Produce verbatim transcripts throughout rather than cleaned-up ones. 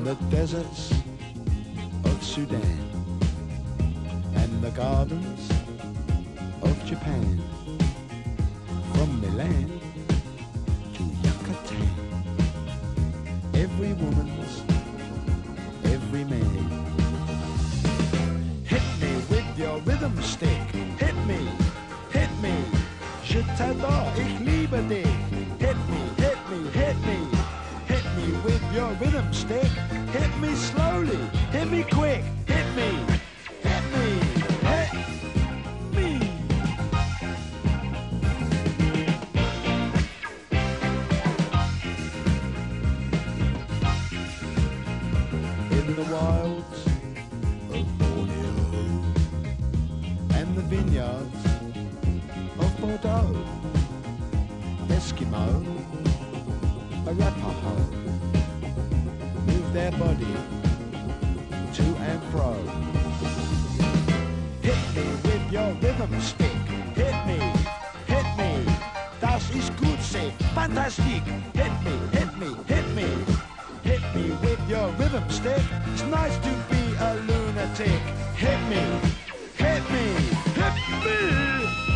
the deserts of Sudan and the gardens of Japan, from Milan to Yucatan, every woman's, every man. Hit me with your rhythm stick, hit me, hit me, je t'adore, ich liebe dich. Hit me, hit me, hit me, hit me with your rhythm stick, hit me slowly, hit me quick, hit me, hit me, hit me. In the wilds of Borneo and the vineyards of Bordeaux, Eskimo, Arapaho, move their body to and fro. Hit me with your rhythm stick, hit me, hit me, das ist gut, say, fantastic. Hit me, hit me, hit me, hit me with your rhythm stick. It's nice to be a lunatic. Hit me, hit me, hit me.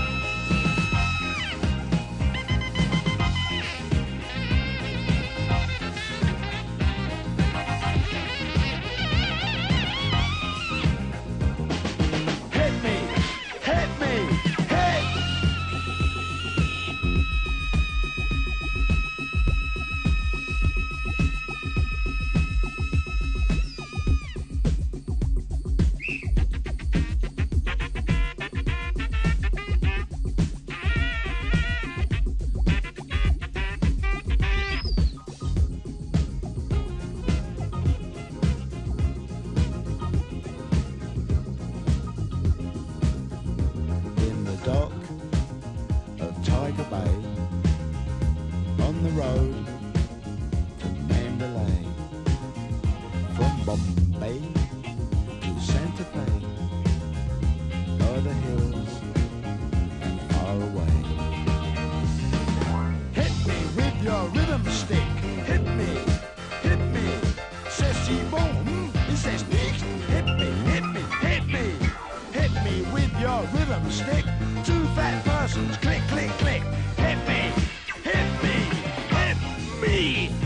Dock of Tiger Bay, on the road to Mandalay, from Bombay to Santa Fe, o'er the hills and far away. Hit me with your rhythm stick, hit me, hit me, c'est si bon, c'est nicht. Hit me, hit me, hit me, hit me with your rhythm stick. Two fat persons, click, click, click. Hit me, hit me, hit me.